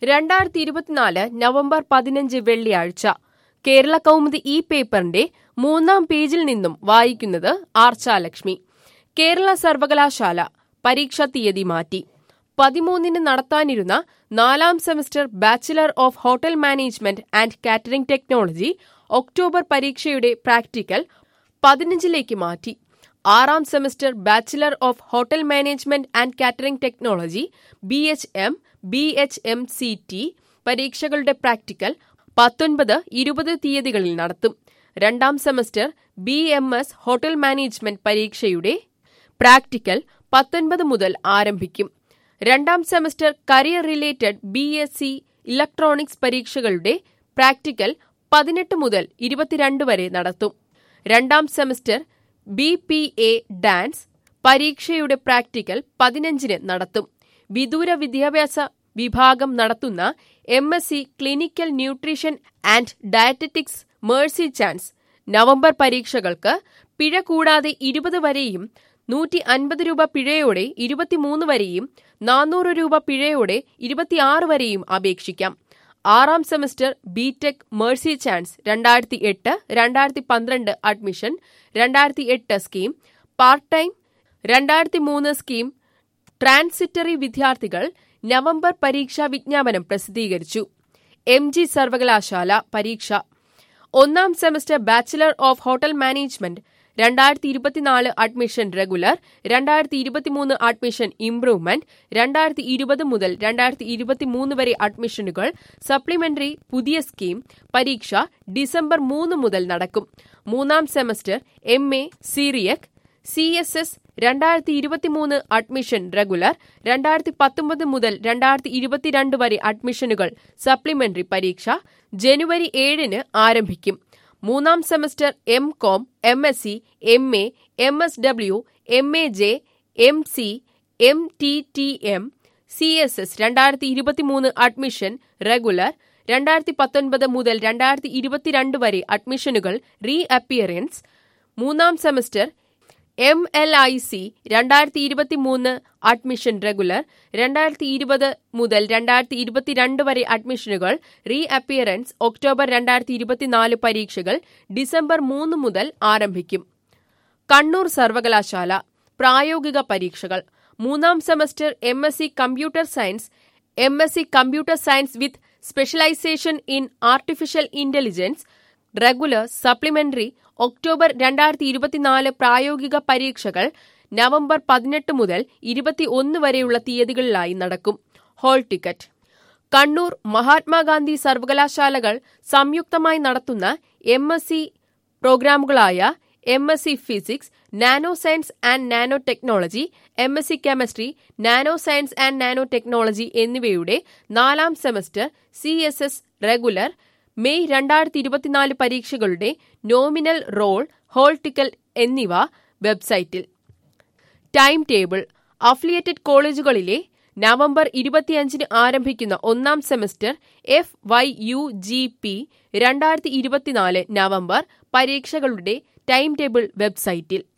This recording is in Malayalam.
2024 നവംബർ 15 വെള്ളിയാഴ്ച കേരള കൗമുദി ഈ പേപ്പറിന്റെ 3-ാം പേജിൽ നിന്നും വായിക്കുന്നത് ആർച്ചാലക്ഷ്മി. കേരള സർവകലാശാല പരീക്ഷാ തീയതി മാറ്റി. 13-ന് നടത്താനിരുന്ന 4-ാം semester bachelor of hotel management and catering technology October പരീക്ഷയുടെ പ്രാക്ടിക്കൽ 15-ലേക്ക് മാറ്റി. 6-ാം semester bachelor of hotel management and catering technology BHM, BHMCT പരീക്ഷകളുടെ പ്രാക്ടിക്കൽ 19, 20 തീയതികളിൽ നടത്തും. 2-ാം സെമസ്റ്റർ BMS ഹോട്ടൽ മാനേജ്മെന്റ് പരീക്ഷയുടെ പ്രാക്ടിക്കൽ 19 മുതൽ ആരംഭിക്കും. 2-ാം semester career related BSc electronics പരീക്ഷകളുടെ പ്രാക്ടിക്കൽ 18 മുതൽ 22 വരെ നടത്തും. 2-ാം സെമസ്റ്റർ BPA ഡാൻസ് പരീക്ഷയുടെ പ്രാക്ടിക്കൽ 15-ന് നടത്തും. വിദൂര വിദ്യാഭ്യാസ വിഭാഗം നടത്തുന്ന MSc clinical nutrition and dietetics mercy chance November പരീക്ഷകൾക്ക് പിഴ കൂടാതെ 20 വരെയും 150 രൂപ പിഴയോടെ 23 വരെയും 400 രൂപ പിഴയോടെ 26 വരെയും അപേക്ഷിക്കാം. 6-ാം semester BTech mercy chance 2008, 2012 admission, 2008 scheme, part time 2003 scheme transitory വിദ്യാർത്ഥികൾ നവംബർ പരീക്ഷാ വിജ്ഞാപനം പ്രസിദ്ധീകരിച്ചു. MG സർവകലാശാല പരീക്ഷ 1-ാം semester bachelor of hotel management 2024 admission regular, 2023 admission improvement, 2020 മുതൽ 2023 വരെ അഡ്മിഷനുകൾ സപ്ലിമെന്ററി പുതിയ സ്കീം പരീക്ഷ ഡിസംബർ 3 മുതൽ നടക്കും. 3-ാം semester MA Syriac CSS 2023 admission regular, 2019 മുതൽ 2022 വരെ അഡ്മിഷനുകൾ സപ്ലിമെന്ററി പരീക്ഷ ജനുവരി 7-ന് ആരംഭിക്കും. 3-ാം semester MCOM, MSc, MA, MSW, MAJ, MC, MTTM, CSS 2023 admission regular, 2019 മുതൽ 2022 വരെ അഡ്മിഷനുകൾ റീ അപ്പിയറൻസ്. 3-ാം സെമസ്റ്റർ MLIC 2023 അഡ്മിഷൻ റെഗുലർ, 2020 മുതൽ 2022 വരെ അഡ്മിഷനുകൾ റീ അപ്പിയറൻസ്. ഒക്ടോബർ 2024 പരീക്ഷകൾ ഡിസംബർ 3 മുതൽ ആരംഭിക്കും. കണ്ണൂർ സർവകലാശാല പ്രായോഗിക പരീക്ഷകൾ 3-ാം semester MSc computer science, MSc computer science with specialisation in artificial intelligence regular, supplementary October 2024 പ്രായോഗിക പരീക്ഷകൾ നവംബർ 18 മുതൽ 21 വരെയുള്ള തീയതികളിലായി നടക്കും. ഹോൾ ടിക്കറ്റ് കണ്ണൂർ മഹാത്മാഗാന്ധി സർവകലാശാലകൾ സംയുക്തമായി നടത്തുന്ന MSc പ്രോഗ്രാമുകളായ MSc physics, nanoscience and nanotechnology, MSc chemistry, nanoscience and nanotechnology എന്നിവയുടെ 4-ാം സെമസ്റ്റർ CSS റെഗുലർ മെയ് 2024 പരീക്ഷകളുടെ നോമിനൽ റോൾ, ഹോൾ ടിക്കറ്റ് എന്നിവ വെബ്സൈറ്റിൽ. ടൈം ടേബിൾ അഫിലിയേറ്റഡ് കോളേജുകളിലെ നവംബർ 25-ന് ആരംഭിക്കുന്ന 1-ാം സെമസ്റ്റർ FYUGP 2024 നവംബർ പരീക്ഷകളുടെ ടൈം ടേബിൾ വെബ്സൈറ്റിൽ.